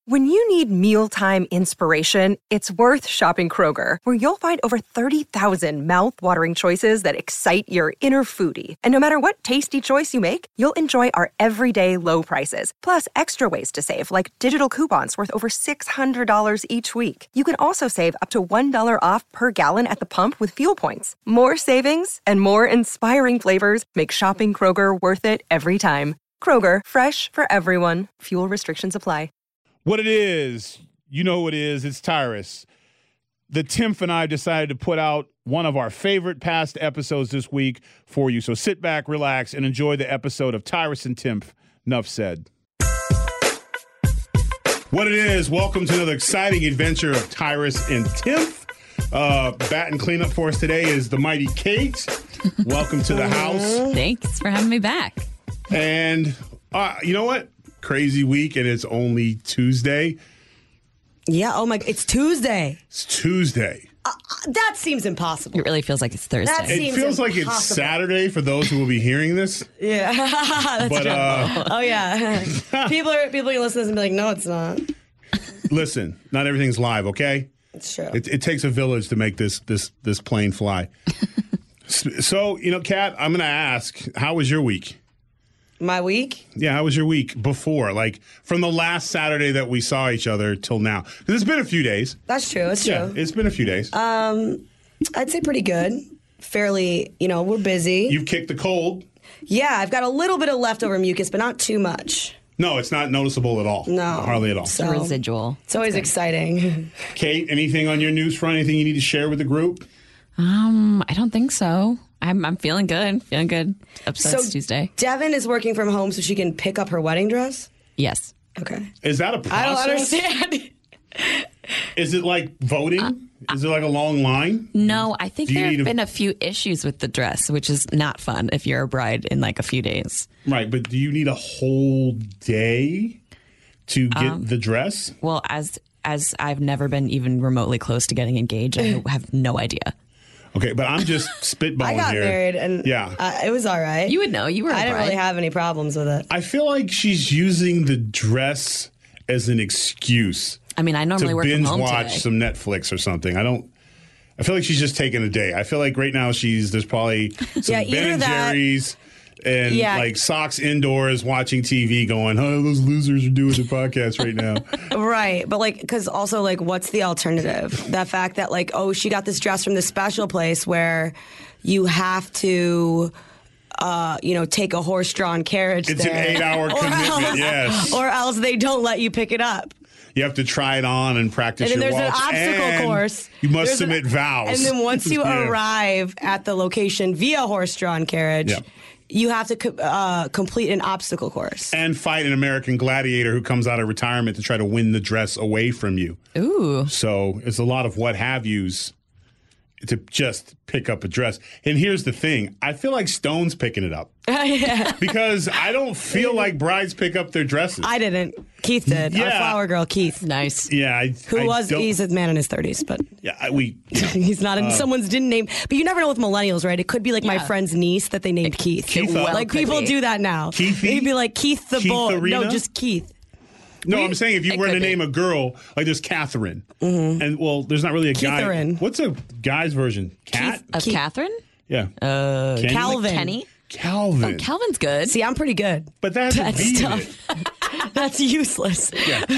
When you need mealtime inspiration, it's worth shopping Kroger, where you'll find over 30,000 mouth-watering choices that excite your inner foodie. And no matter what tasty choice you make, you'll enjoy our everyday low prices, plus extra ways to save, like digital coupons worth over $600 each week. You can also save up to $1 off per gallon at the pump with fuel points. More savings and more inspiring flavors make shopping Kroger worth it every time. Kroger, fresh for everyone. Fuel restrictions apply. What it is, you know who it is, it's Tyrus. The Timph and I decided to put out one of our favorite past episodes this week for you. So sit back, relax, and enjoy the episode of Tyrus and Timph. Nuff said. What it is, welcome to another exciting adventure of Tyrus and Timph. Batting cleanup for us today is the mighty Kate. Welcome to the house. Thanks for having me back. And you know what? Crazy week, and it's only Tuesday. Yeah, oh my, it's Tuesday. It's Tuesday. That seems impossible. It really feels like it's Thursday. That It seems feels like impossible. it's Saturday for those who will be hearing this. Yeah. That's But oh yeah. people are gonna listen to this and be like, no, it's not. listen, not everything's live, okay? It's true. It takes a village to make this plane fly. So, Kat, I'm going to ask, how was your week? My week? Yeah, how was your week before? Like, from the last Saturday that we saw each other till now. 'Cause it's been a few days. That's true. It's Yeah, true. it's been a few days. I'd say pretty good. Fairly, we're busy. You've kicked the cold. Yeah, I've got a little bit of leftover mucus, but not too much. No, it's not noticeable at all. No. Hardly at all. So Residual. it's always exciting. Kate, anything on your news front? Anything you need to share with the group? I don't think so. I'm feeling good. Feeling good. Upset's Tuesday. Devin is working from home so she can pick up her wedding dress? Yes. Okay. Is that a process? I don't understand. Is it like voting? Is it like a long line? No, I think Do you there need have a- been a few issues with the dress, which is not fun if you're a bride in like a few days. Right, but do you need a whole day to get the dress? Well, as I've never been even remotely close to getting engaged, I have no idea. Okay, but I'm just spitballing I got here. married and Yeah. it was all right. You would know. You were a I didn't bride. really have any problems with it. I feel like she's using the dress as an excuse I mean, I normally to work from binge home watch today. some Netflix or something. I feel like she's just taking a day. I feel like right now there's probably some Yeah, Ben either and that- Jerry's and Yeah. like socks indoors watching TV going, oh, those losers are doing the podcast right now. Right. But because also what's the alternative? The fact that she got this dress from this special place where you have to, take a horse-drawn carriage It's there. an 8-hour commitment, yes. Or else they don't let you pick it up. You have to try it on and practice And then your there's waltz. an obstacle and course. You must There's submit vows. And then once you Yeah. arrive at the location via horse-drawn carriage, Yeah. you have to complete an obstacle course. And fight an American gladiator who comes out of retirement to try to win the dress away from you. Ooh. So it's a lot of what have yous to just pick up a dress. And here's the thing. I feel like Stone's picking it up. Because I don't feel like brides pick up their dresses. I didn't. Keith did. Our Yeah. flower girl, Keith. Nice. Yeah. He's a man in his 30s, but he's not in someone's didn't name. But you never know with millennials, right? It could be like my Yeah. friend's niece that they named Keith. Keith, well like could people be. do that now. Keithy? They'd be like Keith the Keith boy. Arena? No, just Keith. No, I'm saying if you It were to could be. name a girl, like there's Catherine. And, well, there's not really a guy. Keitherine. What's a guy's version? Cat? Of Keith- Catherine? Yeah. Kenny? Calvin. Kenny? Calvin. Calvin's good. See, I'm pretty good. But that's That's tough. That's useless.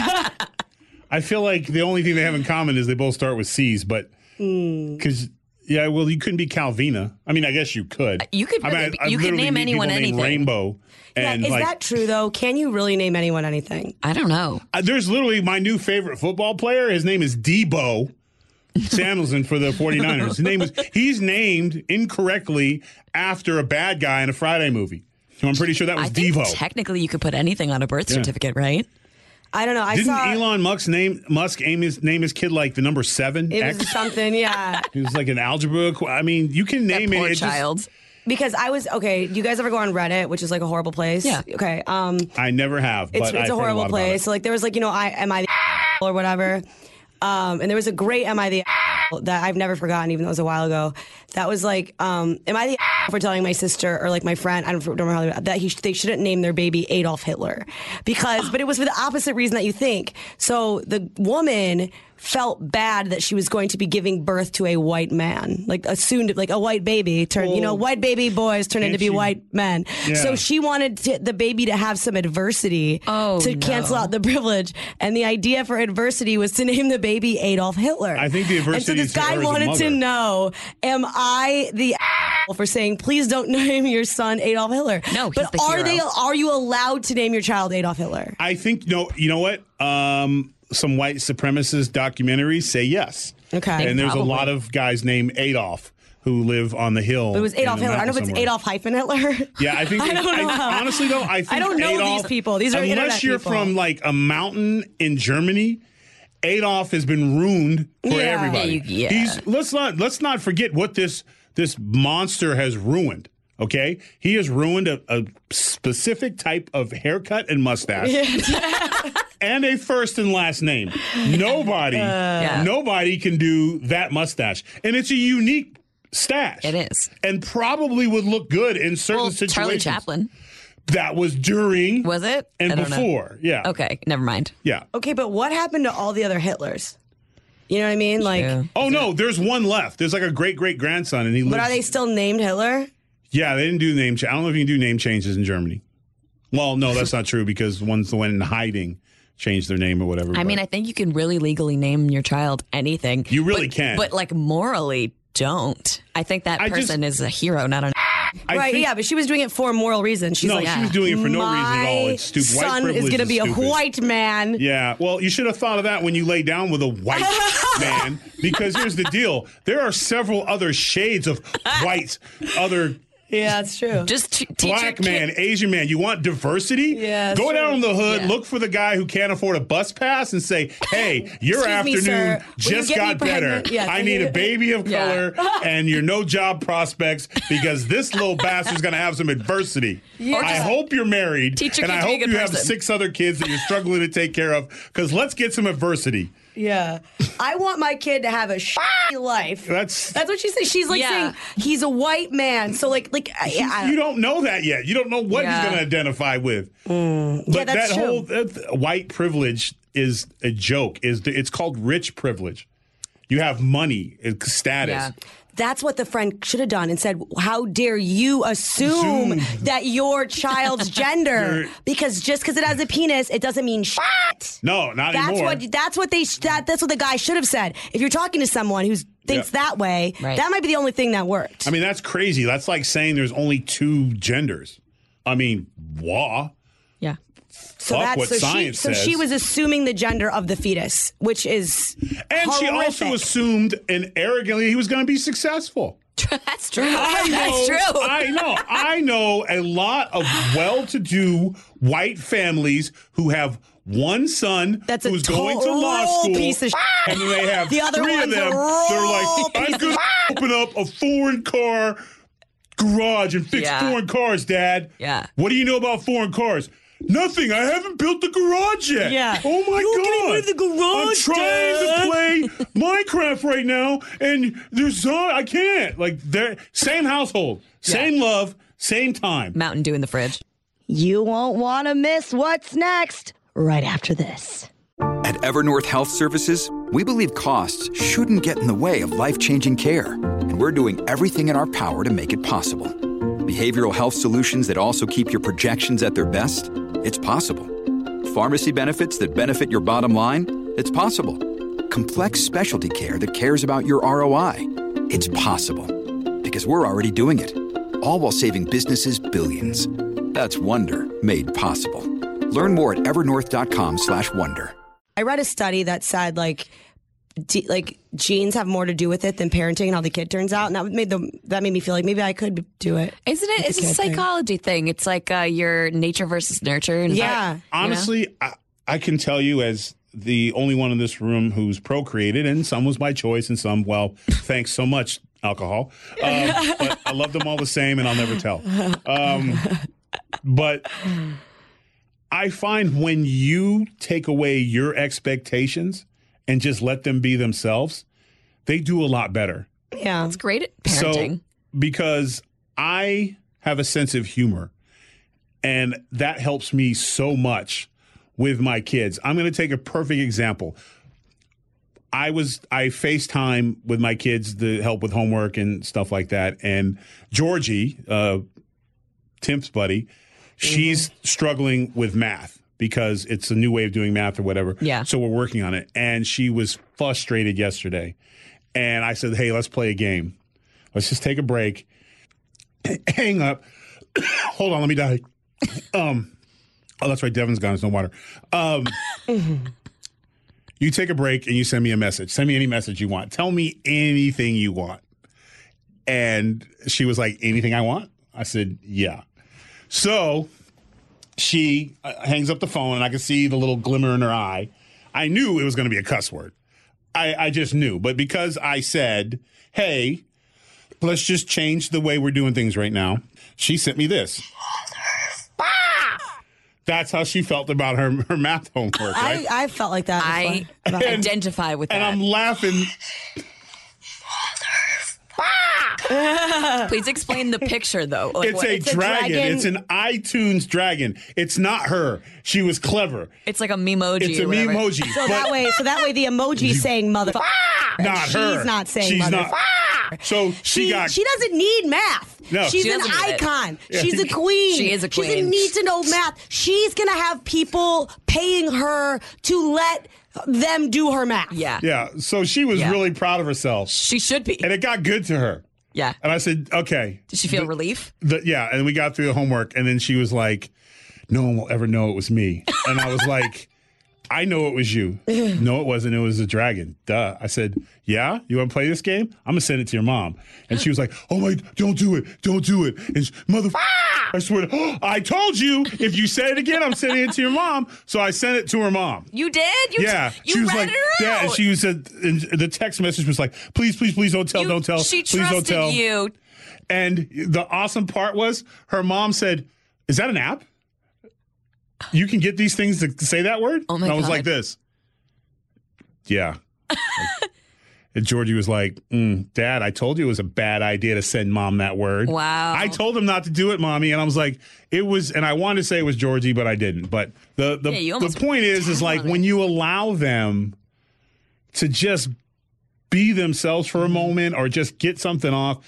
I feel like the only thing they have in common is they both start with C's, but because you couldn't be Calvina. I mean, I guess you could. You could really be- you could literally name meet anyone people named anything. Rainbow, and Is that true though? Can you really name anyone anything? I don't know. there's literally my new favorite football player. His name is Debo Samuelson for the 49ers. He's named incorrectly after a bad guy in a Friday movie. So I'm pretty sure that was I think Devo. technically you could put anything on a birth certificate, right? I don't know. I Didn't saw Elon Musk name his kid like the number 7? it was something. Yeah. He was like an algebra. I mean, you can name Poor it. It just- child. Because I was okay. Do you guys ever go on Reddit, which is like a horrible place? Yeah. Okay. I never have, but It's I've a heard horrible lot about place. it. So there was am I the or whatever. And there was a great am I the that I've never forgotten, even though it was a while ago. That was am I the for telling my sister or like my friend, I don't remember how that they shouldn't name their baby Adolf Hitler but it was for the opposite reason that you think. So the woman felt bad that she was going to be giving birth to a white man, like a white baby white baby boys turn into be white men. Yeah. So she wanted the baby to have some adversity cancel out the privilege. And the idea for adversity was to name the baby Adolf Hitler. I think the adversity. And so this guy wanted to know, am I the for saying, please don't name your son Adolf Hitler? No, he's but the hero. Are you allowed to name your child Adolf Hitler? I think no. You know what? Some white supremacist documentaries say yes. Okay. And there's Probably. a lot of guys named Adolf who live on the hill. But it was Adolf Hitler. I don't know if it's Adolf hyphen Hitler. Yeah, I think. Honestly, though, I think I don't know Adolf, these people. These are unless internet you're people. from like a mountain in Germany. Adolf has been ruined for everybody. Yeah. Let's not forget what this monster has ruined. Okay, he has ruined a specific type of haircut and mustache. And a first and last name. Nobody can do that mustache. And it's a unique stash. It is. And probably would look good in certain situations. Charlie Chaplin. That was during. Was it? And I don't before. know. Yeah. Okay, never mind. Yeah. Okay, but what happened to all the other Hitlers? You know what I mean? Like, oh, no, there's one left. There's like a great-great-grandson, and he lives. But are they still named Hitler? Yeah, they didn't do name change. I don't know if you can do name changes in Germany. Well, no, that's not true because ones that went in hiding changed their name or whatever. I mean, I think you can really legally name your child anything. You really can. But like morally, don't. I think that person is a hero, not an. But she was doing it for moral reasons. She's no, like, she was doing it for no reason at all. It's stupid. My son is going to be a white man. Yeah, well, you should have thought of that when you lay down with a white man, because here's the deal. There are several other shades of white, Yeah, that's true. Just black man, Asian man. You want diversity? Yeah. Go down in the hood, Yeah. look for the guy who can't afford a bus pass and say, hey, your Excuse me, afternoon sir. Will just you get me got better. pregnant? Yes. I need a baby of color and you're no job prospects because this little bastard's going to have some adversity. Yeah. I hope you're married Teach your and kid I to be a hope good you have person. 6 other kids that you're struggling to take care of because let's get some adversity. Yeah. I want my kid to have a shitty life. That's what she said. She's like saying he's a white man. So you don't know that yet. You don't know what he's going to identify with. But that's that true. whole white privilege is a joke. It's called rich privilege. You have money, it's status. Yeah. That's what the friend should have done and said, how dare you assume that your child's gender, because just because it has a penis, it doesn't mean shit. No, not anymore. That's what the guy should have said. If you're talking to someone who thinks that way, that might be the only thing that worked. I mean, that's crazy. That's like saying there's only 2 genders. I mean, wah. Yeah. Fuck what science says. So she was assuming the gender of the fetus, which is And horrific. she also assumed and arrogantly he was going to be successful. That's true. That's true. I know a lot of well-to-do white families who have one son who's going to law school, piece of and then they have the other 3 of one's them. a They're like, roll I'm piece going to open up a foreign car garage and fix foreign cars, Dad. Yeah. What do you know about foreign cars? Nothing. I haven't built the garage yet. Yeah. Oh my You God. can live in the garage, I'm trying Dad. to play Minecraft right now, and I can't. Like, same household, same love, same time. Mountain Dew in the fridge. You won't want to miss what's next right after this. At Evernorth Health Services, we believe costs shouldn't get in the way of life-changing care, and we're doing everything in our power to make it possible. Behavioral health solutions that also keep your projections at their best? It's possible. Pharmacy benefits that benefit your bottom line? It's possible. Complex specialty care that cares about your ROI? It's possible. Because we're already doing it. All while saving businesses billions. That's Wonder made possible. Learn more at evernorth.com/wonder. I read a study that said genes have more to do with it than parenting and how the kid turns out, and that made me feel like maybe I could do it. Isn't it? It's a psychology thing. It's like your nature versus nurture. And Honestly, I can tell you as the only one in this room who's procreated, and some was by choice and some, well, thanks so much, alcohol. But I love them all the same, and I'll never tell. But I find when you take away your expectations and just let them be themselves, they do a lot better. Yeah. It's great at parenting. So, because I have a sense of humor, and that helps me so much with my kids. I'm going to take a perfect example. I FaceTime with my kids to help with homework and stuff like that. And Georgie, Tim's buddy, she's struggling with math because it's a new way of doing math or whatever. Yeah. So we're working on it. And she was frustrated yesterday. And I said, hey, let's play a game. Let's just take a break. Hang up. Hold on, let me die. Oh, that's right. Devin's gone. There's no water. You take a break and you send me a message. Send me any message you want. Tell me anything you want. And she was like, anything I want? I said, yeah. So she hangs up the phone, and I could see the little glimmer in her eye. I knew it was going to be a cuss word. I just knew. But because I said, hey, let's just change the way we're doing things right now, she sent me this. That's how she felt about her math homework. Right? I felt like that. I identify with that. And I'm laughing. Please explain the picture, though. Like, It's a dragon. It's an iTunes dragon. It's not her. She was clever. It's like a memoji. It's a memoji. So that way the emoji saying mother. Not her. She's not saying She's mother. not. So she doesn't need math. No. She's She an doesn't need it. icon. She's a queen. She is a She queen. doesn't need to know math. She's going to have people paying her to let them do her math. Yeah. Yeah. So she was Yeah. really proud of herself. She should be. And it got good to her. Yeah. And I said, okay. Did she feel relief? Yeah. And we got through the homework. And then she was like, no one will ever know it was me. And I was like, I know it was you. No, it wasn't. It was a dragon. Duh. I said, yeah? You want to play this game? I'm going to send it to your mom. And she was like, oh my, don't do it. Don't do it. And I swear to, I told you, if you say it again, I'm sending it to your mom. So I sent it to her mom. You did? Yeah. You was read like, it out. yeah. And she said, and the text message was like, please, please, please don't tell, don't tell. She please don't tell. trusted you. And the awesome part was her mom said, is that an app? You can get these things to say that word? Oh, my and I was God. like this. Yeah. And Georgie was like, Dad, I told you it was a bad idea to send Mom that word. Wow. I told him not to do it, Mommy. And I was like, it was, and I wanted to say it was Georgie, but I didn't. But the point is like when you allow them to just be themselves for a moment or just get something off,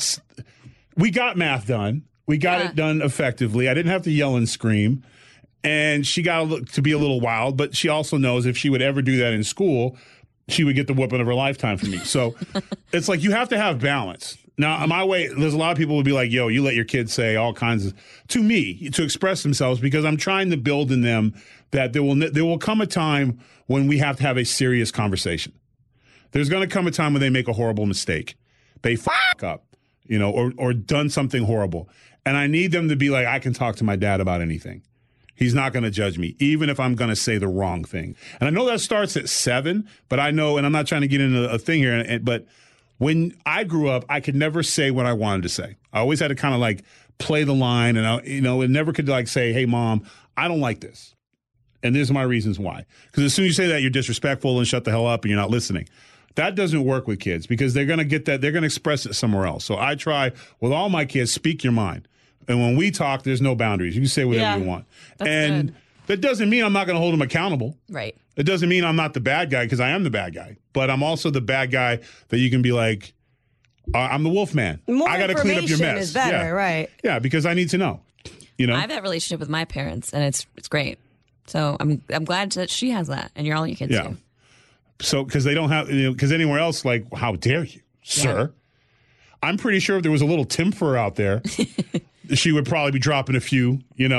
we got math done. We got it done effectively. I didn't have to yell and scream. And she got to be a little wild, but she also knows if she would ever do that in school, she would get the whooping of her lifetime from me. So it's like you have to have balance. Now, my way, there's a lot of people who would be like, yo, you let your kids say all kinds of, to me, to express themselves, because I'm trying to build in them that there will come a time when we have to have a serious conversation. There's going to come a time when they make a horrible mistake. They fuck up, or done something horrible. And I need them to be like, I can talk to my dad about anything. He's not going to judge me, even if I'm going to say the wrong thing. And I know that starts at 7, but I know, and I'm not trying to get into a thing here, but when I grew up, I could never say what I wanted to say. I always had to kind of like play the line, and it never could like say, hey, Mom, I don't like this. And these are my reasons why. Because as soon as you say that, you're disrespectful and shut the hell up and you're not listening. That doesn't work with kids because they're going to get that. They're going to express it somewhere else. So I try with all my kids, speak your mind. And when we talk, there's no boundaries. You can say whatever you want. And good. That doesn't mean I'm not going to hold them accountable. Right. It doesn't mean I'm not the bad guy because I am the bad guy. But I'm also the bad guy that you can be like, I'm the wolf man. More I got to clean up your mess. is better, right? Yeah, because I need to know. I have that relationship with my parents, and it's great. So I'm glad that she has that, and you're all your kids do. So because they don't have, because anywhere else, like, how dare you, sir? I'm pretty sure if there was a little Tim Fur out there, she would probably be dropping a few,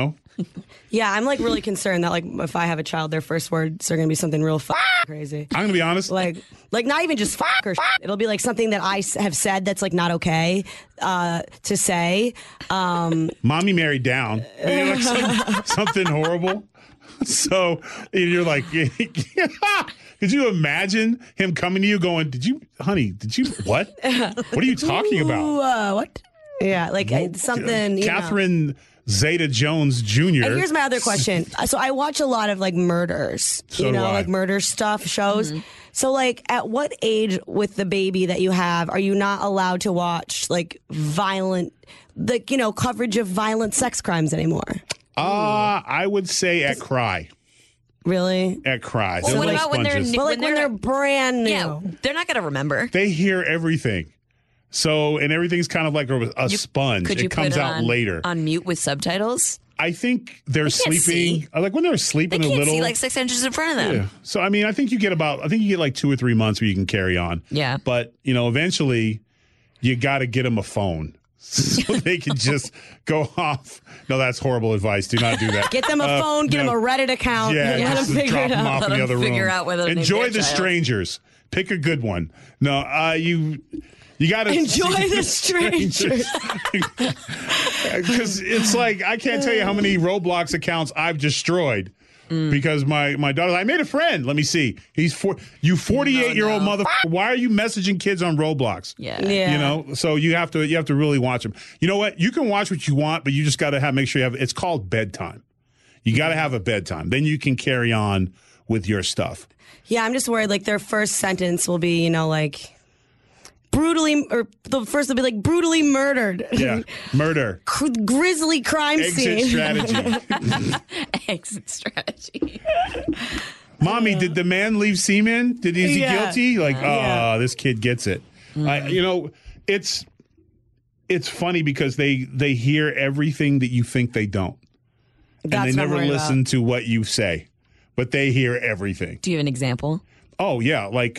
Yeah, I'm like really concerned that like if I have a child, their first words are going to be something real crazy. I'm going to be honest. Like not even just or it'll be like something that I have said that's like not okay to say. Mommy married down. Something horrible. So you're like, could you imagine him coming to you going, what? What are you talking about? What? Yeah, like something. Catherine Zeta-Jones Jr. And here's my other question. So I watch a lot of like murders, like murder stuff shows. Mm-hmm. So, like, at what age with the baby that you have are you not allowed to watch, like, coverage of violent sex crimes anymore? I would say at Cry. Really? At Cry. Well, They're what little about when they're sponges. new? But, like, when they're brand new. Yeah, they're not going to remember. They hear everything. So, and everything's kind of like a sponge. Could you It comes put it out later. on mute with subtitles? I think they're can't sleeping. see. Like when they're sleeping They a can't little. see like 6 inches in front of them. Yeah. So I mean, I think you get like 2 or 3 months where you can carry on. Yeah. But eventually, you got to get them a phone so they can just go off. No, that's horrible advice. Do not do that. Get them a phone, get them a Reddit account, Yeah, let them just figure drop it them out. off Let in the them other figure room. out whether to name Enjoy their the child. strangers. Pick a good one. No, you got to Enjoy the strangers. Because it's like I can't tell you how many Roblox accounts I've destroyed because my daughter. I made a friend. Let me see. He's 48-year-old motherfucker. Why are you messaging kids on Roblox? Yeah. So you have to really watch them. You know what? You can watch what you want, but you just got to make sure you have. It's called bedtime. You got to have a bedtime. Then you can carry on with your stuff. Yeah, I'm just worried, like, their first sentence will be, like, brutally, or the first will be, like, brutally murdered. Yeah, murder. Grisly crime Exit scene. strategy. Exit strategy. Mommy, did the man leave semen? Is he Yeah. guilty? Like, this kid gets it. It's funny because they hear everything that you think they don't. That's And they what I'm never worried listen about. to what you say, but they hear everything. Do you have an example? Oh, yeah. Like,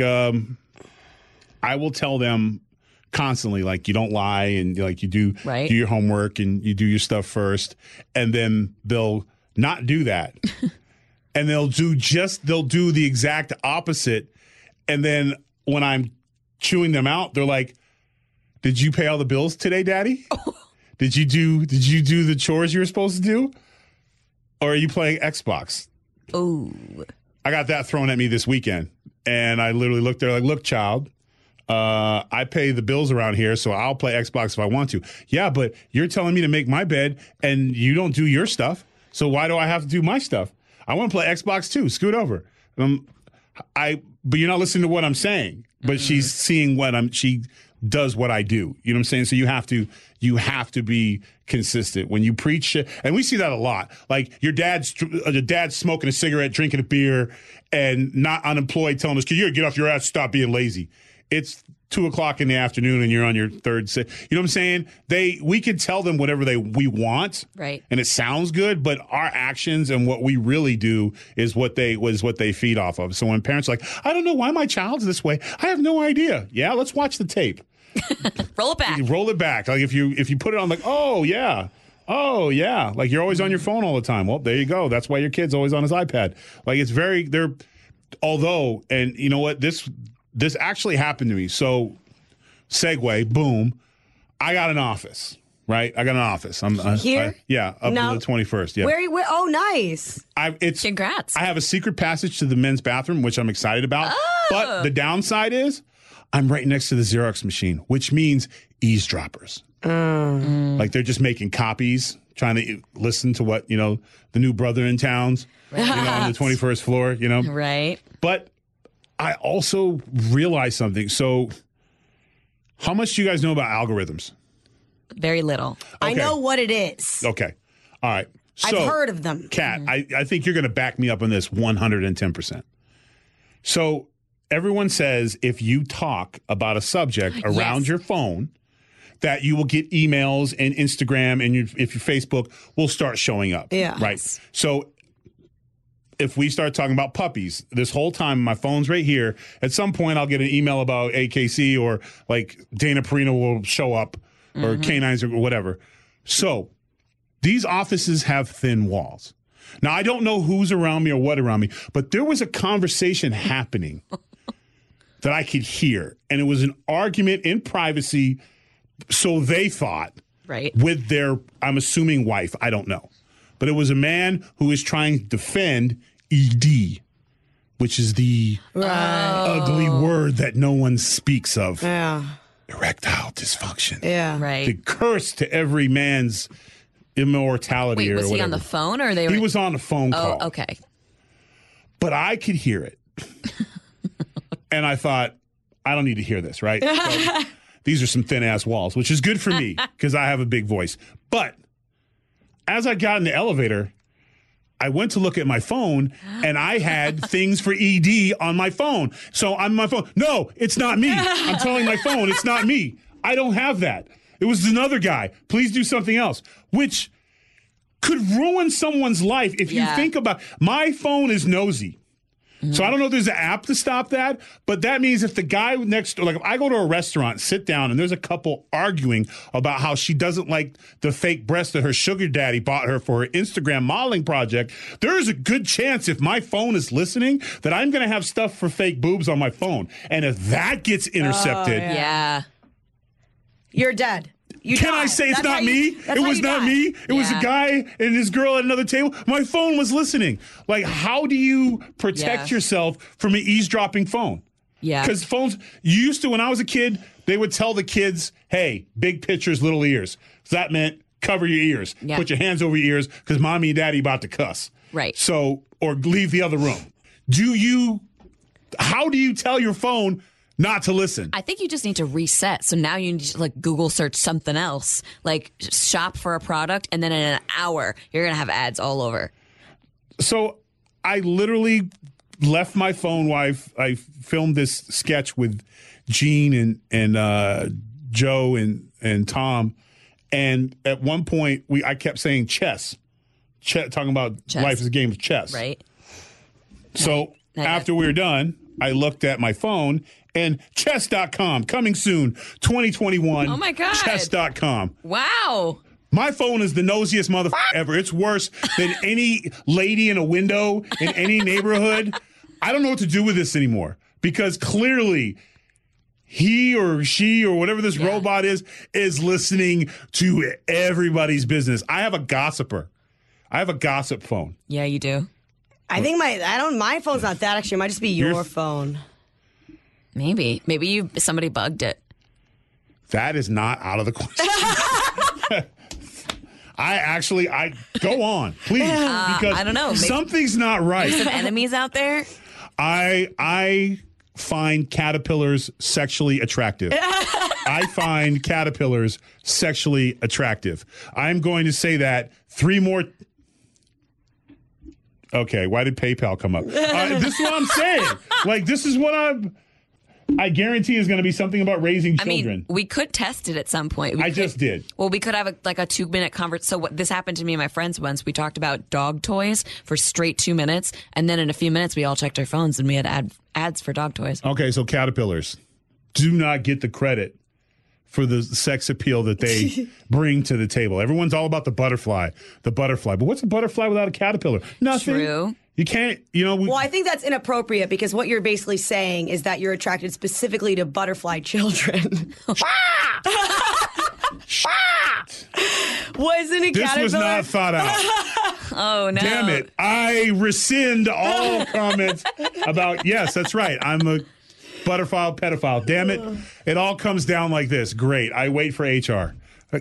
I will tell them constantly, like, you don't lie and, like, you do your homework and you do your stuff first. And then they'll not do that. And they'll do the exact opposite. And then when I'm chewing them out, they're like, did you pay all the bills today, Daddy? Did you do the chores you were supposed to do? Or are you playing Xbox? Oh. I got that thrown at me this weekend. And I literally looked there like, look, child, I pay the bills around here, so I'll play Xbox if I want to. Yeah, but you're telling me to make my bed and you don't do your stuff. So why do I have to do my stuff? I want to play Xbox too. Scoot over. But you're not listening to what I'm saying. But she's seeing she does what I do. You know what I'm saying? So you have to be consistent when you preach shit. And we see that a lot. Like your dad's smoking a cigarette, drinking a beer, and not unemployed, telling us, "You gotta get off your ass, stop being lazy." It's 2:00 in the afternoon and you're on your third sit. You know what I'm saying? We can tell them whatever we want. Right. And it sounds good, but our actions and what we really do is what they feed off of. So when parents are like, I don't know why my child's this way, I have no idea. Yeah, let's watch the tape. Roll it back. Roll it back. Like if you put it on, like, oh yeah, like you're always on your phone all the time. Well, there you go. That's why your kid's always on his iPad. Like and you know what, this actually happened to me. So segue, boom, I got an office. Right, I got an office. I'm here. Up No. to the 21st. Yeah. Where? Oh, nice. Congrats. I have a secret passage to the men's bathroom, which I'm excited about. But the downside is I'm right next to the Xerox machine, which means eavesdroppers. Like they're just making copies, trying to listen to what, the new brother in town's, on the 21st floor, Right. But I also realized something. So how much do you guys know about algorithms? Very little. I Okay. know what it is. Okay. All right. So, I've heard of them. Kat, I think you're going to back me up on this 110%. So everyone says if you talk about a subject around Yes. your phone, that you will get emails and Instagram and if your Facebook will start showing up. Yeah. Right. So if we start talking about puppies, this whole time my phone's right here. At some point, I'll get an email about AKC or like Dana Perino will show up or canines or whatever. So these offices have thin walls. Now, I don't know who's around me or what around me, but there was a conversation happening that I could hear. And it was an argument in privacy, so they thought, Right. with their, I'm assuming, wife. I don't know. But it was a man who is trying to defend ED, which is the ugly word that no one speaks of. Yeah. Erectile dysfunction. Yeah. Right. The curse to every man's immortality. Wait, or was whatever. he on the phone or they were? He was on a phone call. Oh, okay. But I could hear it. And I thought, I don't need to hear this, right? So, these are some thin-ass walls, which is good for me because I have a big voice. But as I got in the elevator, I went to look at my phone, and I had things for ED on my phone. So on my phone, no, it's not me. I'm telling my phone, it's not me. I don't have that. It was another guy. Please do something else, which could ruin someone's life if you think about my phone is nosy. So I don't know if there's an app to stop that, but that means if the guy next door, like if I go to a restaurant, sit down, and there's a couple arguing about how she doesn't like the fake breasts that her sugar daddy bought her for her Instagram modeling project, there's a good chance if my phone is listening that I'm going to have stuff for fake boobs on my phone. And if that gets intercepted, you're dead. Can I say it's not me? It was not me. It was a guy and his girl at another table. My phone was listening. Like, how do you protect yourself from an eavesdropping phone? Yeah. Because phones, you used to, when I was a kid, they would tell the kids, hey, big pictures, little ears. So that meant cover your ears. Yeah. Put your hands over your ears because mommy and daddy about to cuss. Right. So, or leave the other room. How do you tell your phone not to listen? I think you just need to reset. So now you need to like Google search something else, like shop for a product, and then in an hour you're gonna have ads all over. So I literally left my phone while I filmed this sketch with Gene and Joe and Tom, and at one point I kept saying chess, talking about life as a game of chess. Right. So after we were done, I looked at my phone. And chess.com, coming soon, 2021. Oh, my God. Chess.com. Wow. My phone is the nosiest motherfucker ever. It's worse than any lady in a window in any neighborhood. I don't know what to do with this anymore because clearly he or she or whatever this robot is listening to everybody's business. I have a gossiper. I have a gossip phone. Yeah, you do. I think my phone's not that actually. It might just be your phone. Maybe somebody bugged it. That is not out of the question. I go on, please, because I don't know. Maybe something's not right. some enemies out there. I find caterpillars sexually attractive. I find caterpillars sexually attractive. I'm going to say that 3 more. Okay, why did PayPal come up? This is what I'm saying. Like, this is what I guarantee is going to be something about raising children. I mean, we could test it at some point. I just did. Well, we could have a 2-minute conversation. So this happened to me and my friends once. We talked about dog toys for straight 2 minutes. And then in a few minutes, we all checked our phones and we had ads for dog toys. Okay, so caterpillars do not get the credit for the sex appeal that they bring to the table. Everyone's all about the butterfly. But what's a butterfly without a caterpillar? Nothing. True. You can't, Well, I think that's inappropriate because what you're basically saying is that you're attracted specifically to butterfly children. Wasn't it? This was not thought out. Oh, no. Damn it. I rescind all comments about, yes, that's right. I'm a butterfly pedophile. Damn it. It all comes down like this. Great. I wait for HR.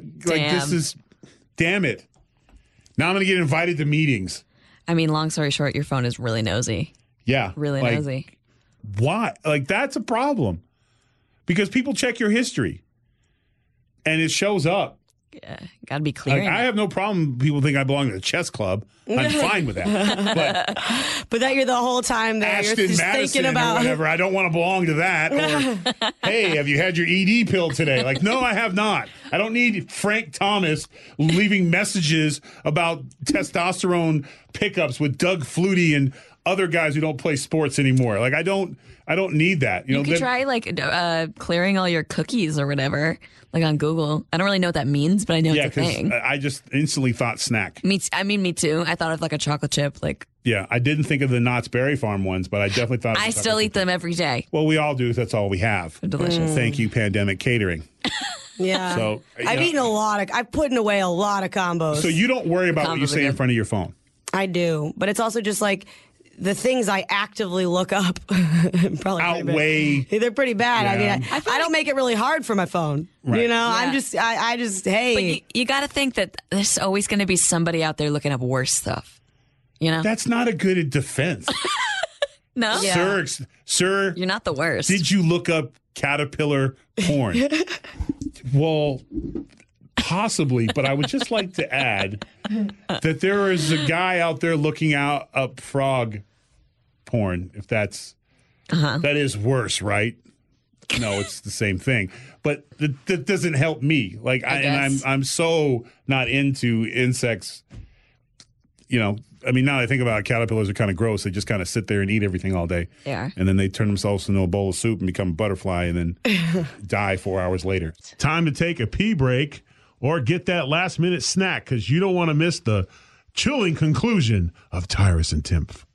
Damn it. Now I'm going to get invited to meetings. I mean, long story short, your phone is really nosy. Yeah. Really nosy. Why? Like, that's a problem. Because people check your history. And it shows up. Yeah. Got to be clear. Like, I have no problem. People think I belong to the chess club. I'm fine with that. But that you're the whole time there. Ashton you're just Madison thinking about or whatever. I don't want to belong to that. Or, hey, have you had your ED pill today? Like, no, I have not. I don't need Frank Thomas leaving messages about testosterone pickups with Doug Flutie and other guys who don't play sports anymore. Like, I don't need that. You could try clearing all your cookies or whatever, like on Google. I don't really know what that means, but I know it's a thing. I just instantly thought snack. Me too. I thought of like a chocolate chip. Yeah, I didn't think of the Knott's Berry Farm ones, but I definitely thought. I still eat them every day. Well, we all do. That's all we have. They're delicious. Thank you, Pandemic Catering. Yeah. So I've put away a lot of combos. So you don't worry about what you say in front of your phone. I do, but it's also just like the things I actively look up probably outweigh. They're pretty bad. Yeah. I mean, I don't make it really hard for my phone. Right. I just hey. But you got to think that there's always going to be somebody out there looking up worse stuff. That's not a good defense. No? Yeah. Sir, You're not the worst. did you look up caterpillar porn? Well, possibly, but I would just like to add that there is a guy out there looking up frog porn, if that is worse, right? No, it's the same thing. But that doesn't help me. Like I'm so not into insects. You know, I mean, now that I think about it, caterpillars are kind of gross. They just kind of sit there and eat everything all day. Yeah. And then they turn themselves into a bowl of soup and become a butterfly and then die 4 hours later. Time to take a pee break or get that last minute snack because you don't want to miss the chilling conclusion of Tyrus and Timpf.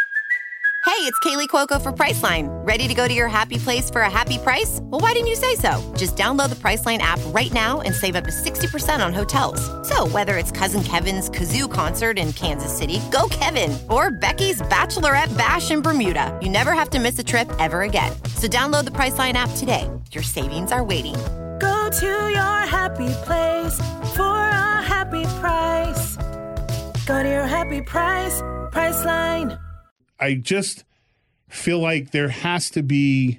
Hey, it's Kaylee Cuoco for Priceline. Ready to go to your happy place for a happy price? Well, why didn't you say so? Just download the Priceline app right now and save up to 60% on hotels. So whether it's Cousin Kevin's Kazoo Concert in Kansas City, go Kevin, or Becky's Bachelorette Bash in Bermuda, you never have to miss a trip ever again. So download the Priceline app today. Your savings are waiting. Go to your happy place for a happy price. Go to your happy price, Priceline. I just feel like there has to be,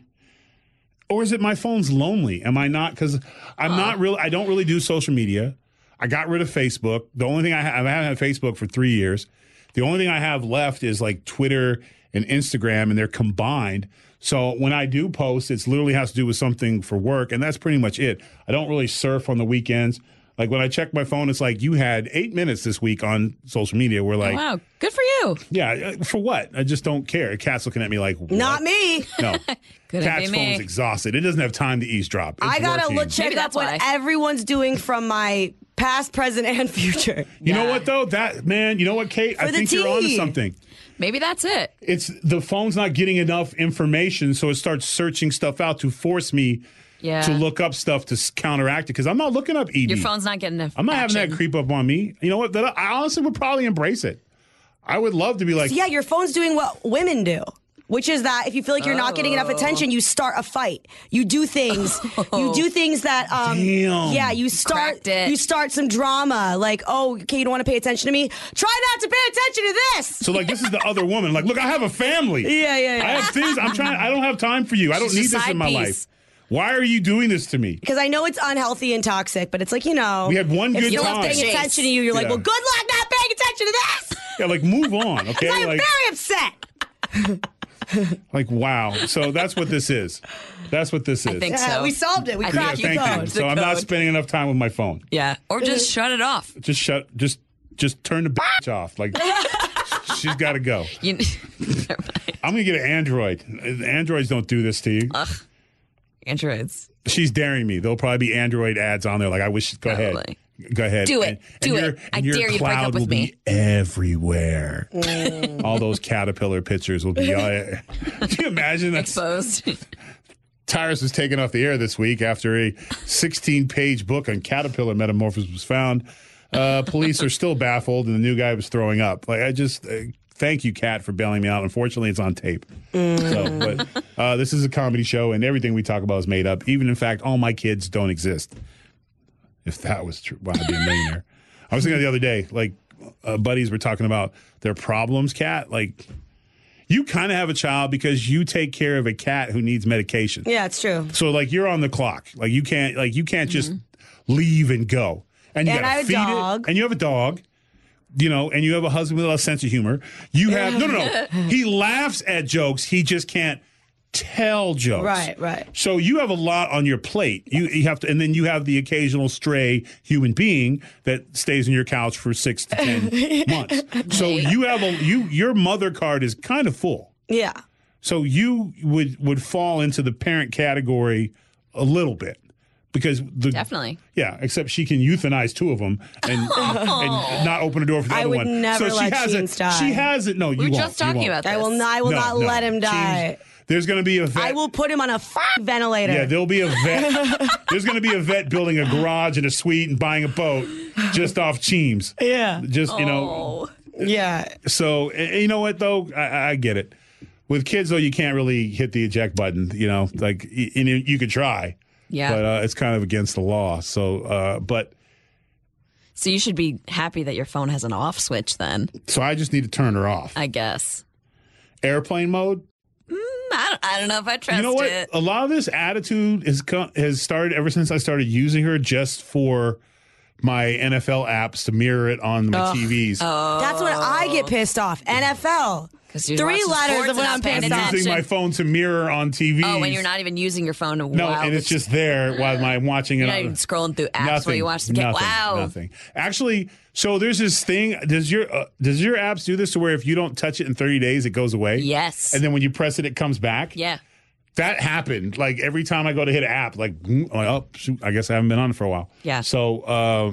or is it my phone's lonely? Am I not? Because I don't really do social media. I got rid of Facebook. The only thing I haven't had Facebook for 3 years. The only thing I have left is like Twitter and Instagram, and they're combined. So when I do post, it literally has to do with something for work, and that's pretty much it. I don't really surf on the weekends. Like when I check my phone, it's like you had 8 minutes this week on social media. We're like, wow, good for you. Yeah, for what? I just don't care. Cat's looking at me like, what? Not me. No. Couldn't Cat's be me. phone's exhausted. It doesn't have time to eavesdrop. It's I gotta working. check Maybe up that's what why. everyone's doing from my past, present, and future. You know what though? You know what, Kate? I the think you're onto tea. something. Maybe that's it. It's the phone's not getting enough information, so it starts searching stuff out to force me to look up stuff to counteract it. Because I'm not looking up ED. Your phone's not getting enough. I'm not having action. that creep up on me. You know what? I honestly would probably embrace it. I would love to be like, So yeah, your phone's doing what women do. Which is that if you feel like you're not getting enough attention, you start a fight. You do things. You do things that Damn. yeah, you start some drama. Like, oh, okay, you don't want to pay attention to me? Try not to pay attention to this. So like this is the other woman. Like, look, I have a family. Yeah. I have things. I don't have time for you. I don't She's need a this side in my piece. life. Why are you doing this to me? Because I know it's unhealthy and toxic, but it's like, We had one if good no time. one's paying attention to you, you're like, Yeah. well, good luck not paying attention to this. Yeah, like move on, okay? I'm Like, very upset. like wow. So that's what this is. That's what this is. I think Yeah, so. we solved it. We I cracked think the you Thank you. code. So I'm not code. spending enough time with my phone. Yeah. Or just shut it off. Just turn the bitch off. Like she's got to go. Never mind. I'm gonna get an Android. Androids don't do this to you. Androids. She's daring me. There'll probably be Android ads on there. Like I wish. Go ahead. Probably. Go ahead. Do it. Do your- it. I your dare you to break cloud up with will me. Be everywhere. All those caterpillar pictures will be. Can you imagine that? Exposed. Tyrus was taken off the air this week after a 16-page book on caterpillar metamorphosis was found. Police are still baffled, and the new guy was throwing up. Like I just thank you, Kat, for bailing me out. Unfortunately, it's on tape. But this is a comedy show, and everything we talk about is made up. Even in fact, all my kids don't exist. If that was true, wow, I'd be a millionaire. I was thinking the other day, like buddies were talking about their problems. Kat, like you kind of have a child because you take care of a cat who needs medication. Yeah, it's true. So like you're on the clock. Like you can't just leave and go. And you And gotta I have a feed dog. it. And you have a dog. And you have a husband with a sense of humor. You have no. He laughs at jokes. He just can't tell jokes. Right. So you have a lot on your plate. You have to, and then you have the occasional stray human being that stays on your couch for 6 to 10 months. So you have your mother card is kind of full. Yeah. So you would fall into the parent category a little bit. Because Definitely. Yeah, except she can euthanize 2 of them and not open a door for the I other would one. never so let she has Sheens it. die. She has it. No, you We won't. were just talking You won't. about this. I will not let him die. There's going to be a vet. I will put him on a ventilator. Yeah, there'll be a vet. There's going to be a vet building a garage and a suite and buying a boat just off Cheems. Yeah. Just, Yeah. So, you know what, though? I get it. With kids, though, you can't really hit the eject button, like you could try. Yeah. But it's kind of against the law. So, So you should be happy that your phone has an off switch then, so I just need to turn her off. I guess. Airplane mode. I don't know if I trust You know what? it. A lot of this attitude has started ever since I started using her just for my NFL apps to mirror it on my TVs. That's when I get pissed off. NFL. 'Cause you're 3 watching letters sports of when and I'm not paying pissed off. Using my phone to mirror on TVs. Oh, when you're not even using your phone. No, and it's just there while I'm watching it. You're not even scrolling through apps where you watch the game. Wow. Nothing. Actually, so there's this thing. Does your apps do this to where if you don't touch it in 30 days, it goes away? Yes. And then when you press it, it comes back? Yeah. That happened. Like every time I go to hit an app, like, oh, shoot, I guess I haven't been on it for a while. Yeah. So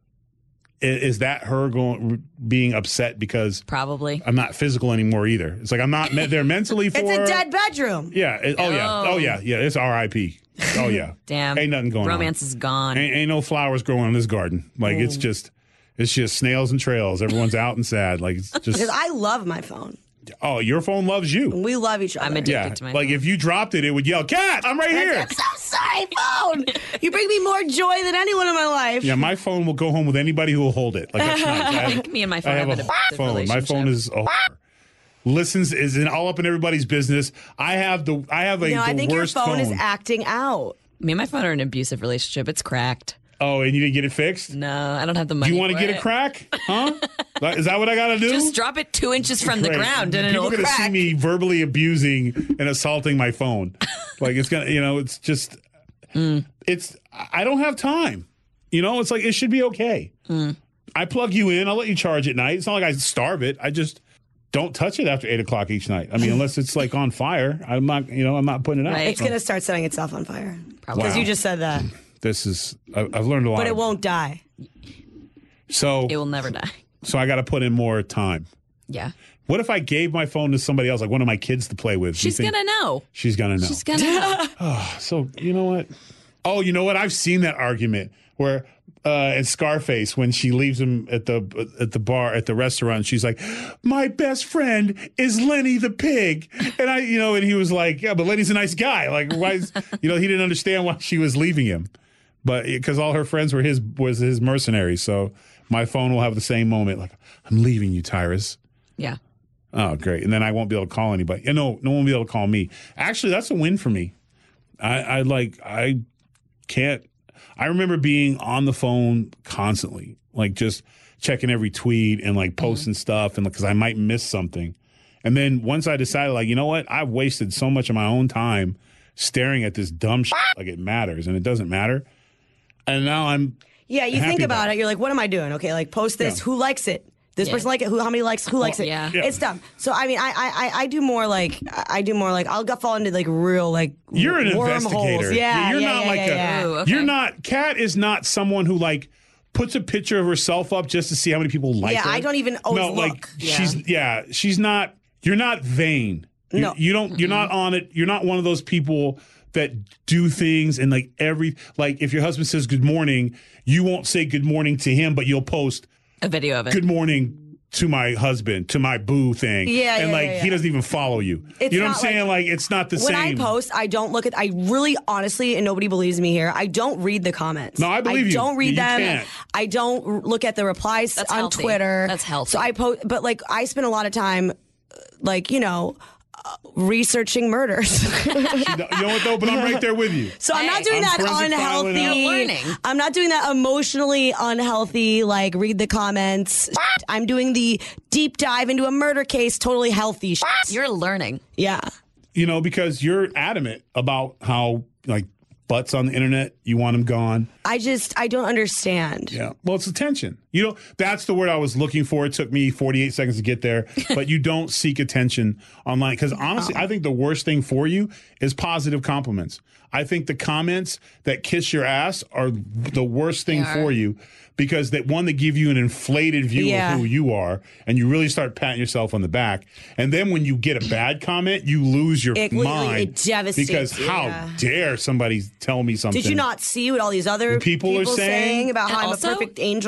is that her being upset because Probably. I'm not physical anymore either? It's like I'm not there mentally for It's a dead bedroom. Yeah. Oh yeah. It's R.I.P. Oh yeah. Damn. Ain't nothing going on. Romance is gone. Ain't no flowers growing in this garden. Like it's just snails and trails. Everyone's out and sad. Like it's just. Because I love my phone. Oh, your phone loves you. We love each other. I'm addicted to my like phone. if you dropped it, it would yell, "Cat, I'm right here." I'm so sorry, phone. You bring me more joy than anyone in my life. Yeah, my phone will go home with anybody who will hold it. Like that's nice. I think me and my phone I have have an a abusive phone. My relationship. phone is listens is all up in everybody's business. I have the I think your worst phone is acting out. Me and my phone are in an abusive relationship. It's cracked. Oh, and you didn't get it fixed? No, I don't have the money. You want to for get it. a crack? Huh? Is that what I got to do? Just drop it 2 inches from the Great. ground and People it'll are gonna crack. see me verbally abusing and assaulting my phone. Like it's gonna, it's just, it's. I don't have time. It's like it should be okay. I plug you in. I'll let you charge at night. It's not like I starve it. I just don't touch it after 8 o'clock each night. I mean, unless it's like on fire. I'm not. I'm not putting it out. Right. It's going to start setting itself on fire. Probably. Because you just said that. This is. I've learned a lot. But it won't die. So It will never die. So I got to put in more time. Yeah. What if I gave my phone to somebody else, like one of my kids to play with? Do you She's think going to know. She's gonna know. She's going to know. So you know what? Oh, you know what? I've seen that argument where in Scarface when she leaves him at the bar at the restaurant, she's like, "My best friend is Lenny the pig," and and he was like, "Yeah, but Lenny's a nice guy. Like, why? He didn't understand why she was leaving him, but because all her friends were his mercenaries. So my phone will have the same moment, like, "I'm leaving you, Tyrus." Yeah. Oh, great. And then I won't be able to call anybody. No one will be able to call me. Actually, that's a win for me. I can't. I remember being on the phone constantly, like just checking every tweet and like posting stuff and because I might miss something. And then once I decided, like, you know what? I've wasted so much of my own time staring at this dumb shit like it matters and it doesn't matter. And now I'm Yeah, you happy think about about it. You're like, what am I doing? Okay, like post this. Yeah. Who likes it? This person like it. How many likes? Who likes it? yeah. It's dumb. So I mean, I do more like I'll fall into like real like You're an wormholes. investigator. Yeah, You're yeah, not yeah, like yeah. Ooh, okay. You're not. Kat is not someone who like puts a picture of herself up just to see how many people like Yeah, her. I don't even always no, like look. she's not. You're not vain. No. You don't. You're not on it. You're not one of those people that do things and like if your husband says good morning, you won't say good morning to him, but you'll post A video of it. good morning to my husband, to my boo thing. Yeah, and yeah, like yeah, he yeah. doesn't even follow you. It's You know what I'm not saying? Like it's not the When same. I post, I don't look at. I really, honestly, and nobody believes me here. I don't read the comments. No, I believe you. don't read You them. can't. I don't look at the replies That's on healthy. Twitter. That's healthy. So I post, but like I spend a lot of time, like researching murders. You know what though? But I'm right there with you. So I'm not Hey. doing I'm that forensic filing unhealthy. You're learning. I'm not doing that emotionally unhealthy, like read the comments. I'm doing the deep dive into a murder case, totally healthy. You're learning. Yeah. Because you're adamant about how like butts on the internet, you want them gone. I don't understand. Yeah. Well, it's attention. That's the word I was looking for. It took me 48 seconds to get there. But you don't seek attention online. Because honestly, I think the worst thing for you is positive compliments. I think the comments that kiss your ass are the worst thing for you because they give you an inflated view of who you are and you really start patting yourself on the back. And then when you get a bad comment, you lose your mind. It devastates because you, how dare somebody tell me something? Did you not see what all these other People are saying? about how And I'm also- a perfect angel?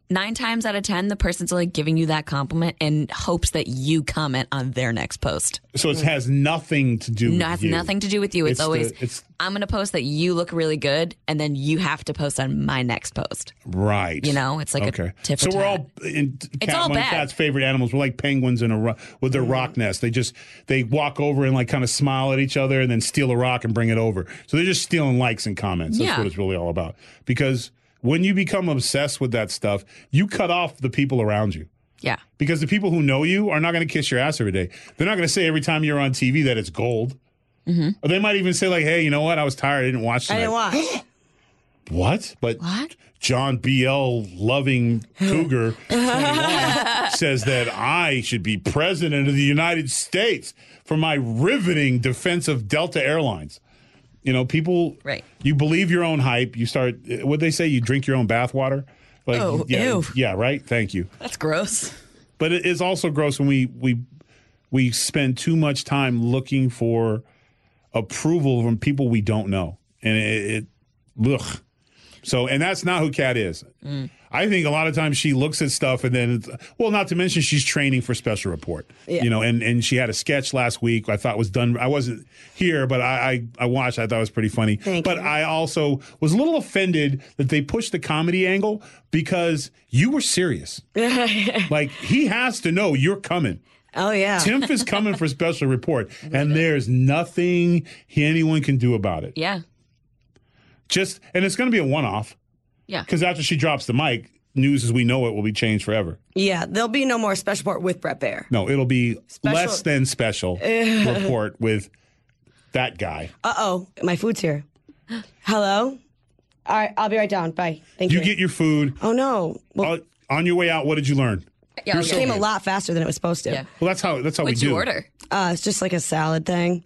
9 times out of 10, the person's only giving you that compliment in hopes that you comment on their next post. So it has nothing to do with No, it has you. nothing to do with you. It's always, I'm going to post that you look really good, and then you have to post on my next post. Right. You know, it's like a tip So for we're tat. all in It's all one of bad. Cat's favorite animals. We're like penguins in with their rock nest. They walk over and like kind of smile at each other and then steal a rock and bring it over. So they're just stealing likes and comments. That's Yeah. what it's really all about. Because when you become obsessed with that stuff, you cut off the people around you. Yeah. Because the people who know you are not going to kiss your ass every day. They're not going to say every time you're on TV that it's gold. Mm-hmm. Or they might even say like, hey, you know what? I was tired. I didn't watch tonight. I didn't watch. What? But What? John B.L. loving Cougar 21 says that I should be president of the United States for my riveting defense of Delta Airlines. You know, people, Right. You believe your own hype. You start, what'd they say? You drink your own bathwater? Like, Oh, yeah, ew. Yeah, right? Thank you. That's gross. But it is also gross when we spend too much time looking for approval from people we don't know. And ugh. So, and that's not who Kat is. I think a lot of times she looks at stuff and then, not to mention she's training for Special Report. Yeah. You know, and she had a sketch last week I thought was done. I wasn't here, but I watched. I thought it was pretty funny. Thank but you. I also was a little offended that they pushed the comedy angle because you were serious. Like, he has to know you're coming. Oh, yeah. Timph is coming for Special Report, and there's nothing anyone can do about it. Yeah. And it's going to be a one-off. Yeah. Because after she drops the mic, news as we know it will be changed forever. Yeah, there'll be no more Special Report with Brett Baer. No, it'll be Special- less than Special Report with that guy. Uh-oh, my food's here. Hello? All right, I'll be right down. Bye. Thank you. You get your food. Oh, no. Well, On your way out, what did you learn? Yeah, it came a lot faster than it was supposed to. Yeah. Well, that's how we What'd do. you order? It's just like a salad thing.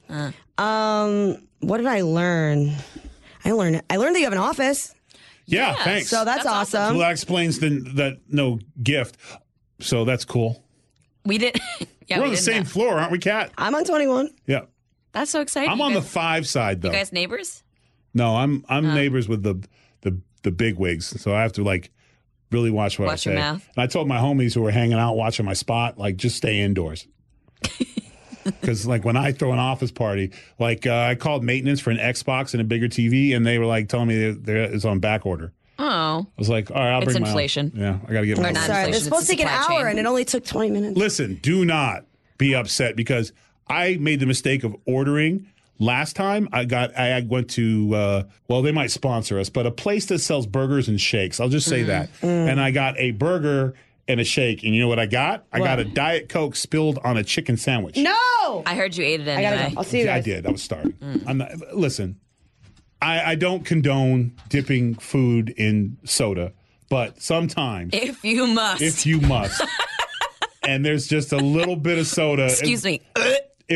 What did I learn? I learned that you have an office. Yeah, thanks. So that's awesome. Well, that explains that no gift. So that's cool. We did. Yeah, We're we on the did same that. floor, aren't we, Kat? I'm on 21. Yeah. That's so exciting. I'm You on the guys- 5 side, though. You guys neighbors? No, I'm neighbors with the big wigs, so I have to like really watch what I Watch say. your mouth. And I told my homies who were hanging out watching my spot, like, just stay indoors. Because like when I throw an office party, like I called maintenance for an Xbox and a bigger TV, and they were like telling me it's on back order. Oh. I was like, all right, I'll It's bring inflation. my own. Yeah, I got to get my Or own. not. Sorry, inflation, they're it's supposed to the take an supply hour, chain. and it only took 20 minutes. Listen, do not be upset because I made the mistake of ordering. Last time I went to, they might sponsor us, but a place that sells burgers and shakes. I'll just say that. And I got a burger and a shake. And you know what I got? I got a Diet Coke spilled on a chicken sandwich. No! I heard you ate it I anyway. gotta go. I'll see you Yeah, I guys. did. I was starving. I'm not, listen, I don't condone dipping food in soda, but sometimes If you must. if you must. And there's just a little bit of soda. Excuse me. It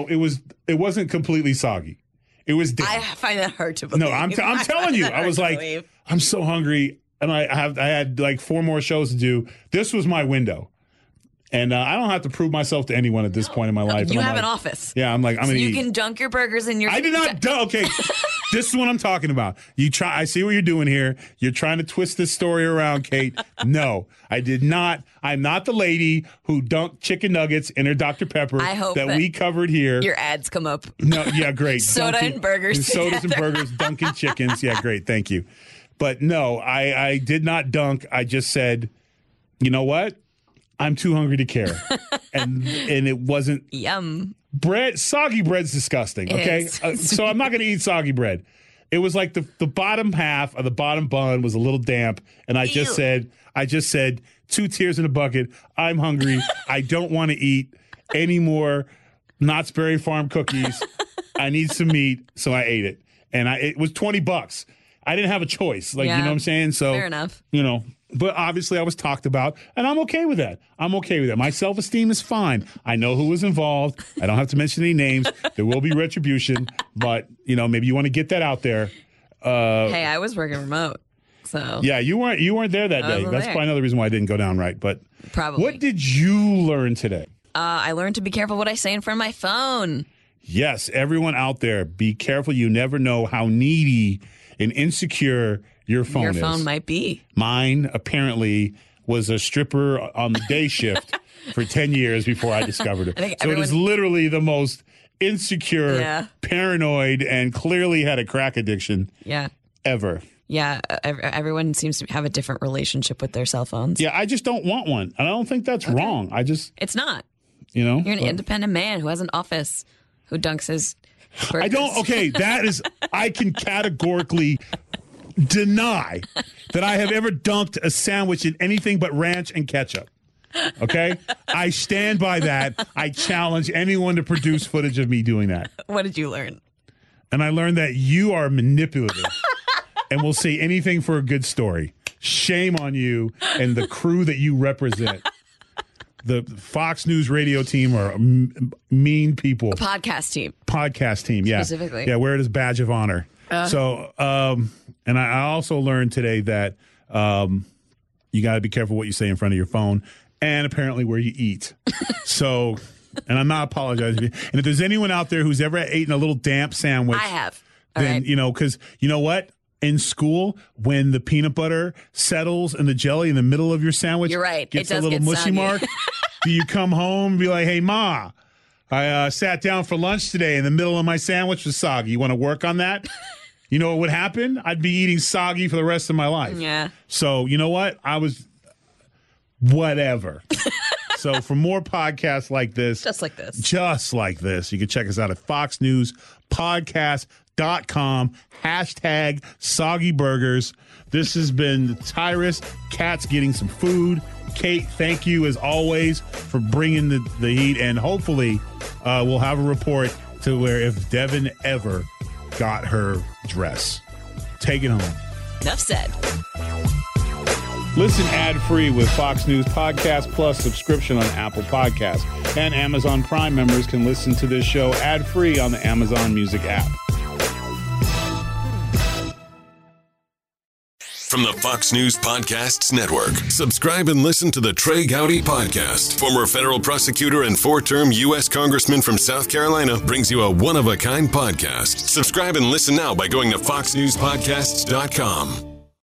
wasn't completely soggy. It was damp. I find that hard to believe. No, I'm telling you. I was like, I'm so hungry, and I had like 4 more shows to do. This was my window, and I don't have to prove myself to anyone at this point in my life. You And I'm have like, an office. Yeah, I'm like, I'm So gonna you eat. can dunk your burgers in your. I did not. Okay, this is what I'm talking about. I see what you're doing here. You're trying to twist this story around, Kate. No, I did not. I'm not the lady who dunked chicken nuggets in her Dr. Pepper I hope that that we covered here. Your ads come up. No, yeah, great. Soda and burgers Sodas and together. burgers, dunking chickens. Yeah, great. Thank you. But no, I did not dunk. I just said, you know what? I'm too hungry to care. and it wasn't Yum. bread. Soggy bread's disgusting. It Okay. is. So I'm not going to eat soggy bread. It was like the bottom half of the bottom bun was a little damp. And I just said, 2 tears in a bucket. I'm hungry. I don't want to eat any more Knott's Berry Farm cookies. I need some meat. So I ate it. And it was $20. I didn't have a choice. Like, Yeah. you know what I'm saying? So, Fair enough. You know, but obviously I was talked about, and I'm okay with that. My self-esteem is fine. I know who was involved. I don't have to mention any names. There will be retribution, but, you know, maybe you want to get that out there. Hey, I was working remote, so Yeah, you weren't there that day. wasn't That's there. probably another reason why I didn't go down right. But probably. what did you learn today? I learned to be careful what I say in front of my phone. Yes, everyone out there, be careful. You never know how needy and insecure your phone is. Your phone might be. Mine, apparently, was a stripper on the day shift for 10 years before I discovered it. So it is literally the most insecure, paranoid, and clearly had a crack addiction ever. Yeah, everyone seems to have a different relationship with their cell phones. Yeah, I just don't want one. And I don't think that's wrong. It's not. You know? You're an independent man who has an office, who dunks his burgers. I can categorically deny that I have ever dunked a sandwich in anything but ranch and ketchup. Okay? I stand by that. I challenge anyone to produce footage of me doing that. What did you learn? And I learned that you are manipulative and will say anything for a good story. Shame on you and the crew that you represent. The Fox News radio team are mean people. Podcast team, yeah. Specifically. Yeah, wear it as badge of honor. And I also learned today that you got to be careful what you say in front of your phone and apparently where you eat. So, and I'm not apologizing. And if there's anyone out there who's ever eaten a little damp sandwich. I have. Then, because you know what? In school, when the peanut butter settles in the jelly in the middle of your sandwich, you're right. Gets a little mushy mark. Do you come home and be like, hey, Ma, I sat down for lunch today and the middle of my sandwich was soggy. You want to work on that? You know what would happen? I'd be eating soggy for the rest of my life. Yeah. So, you know what? I was whatever. So for more podcasts like this. Just like this. You can check us out at foxnewspodcast.com. #SoggyBurgers. This has been Tyrus. Kat's getting some food. Kate, thank you as always for bringing the heat. And hopefully we'll have a report to where if Devin ever got her dress. Take it home. Enough said. Listen ad-free with Fox News Podcast Plus subscription on Apple Podcasts. And Amazon Prime members can listen to this show ad-free on the Amazon Music app. From the Fox News Podcasts Network. Subscribe and listen to the Trey Gowdy Podcast. Former federal prosecutor and 4-term U.S. Congressman from South Carolina brings you a one-of-a-kind podcast. Subscribe and listen now by going to foxnewspodcasts.com.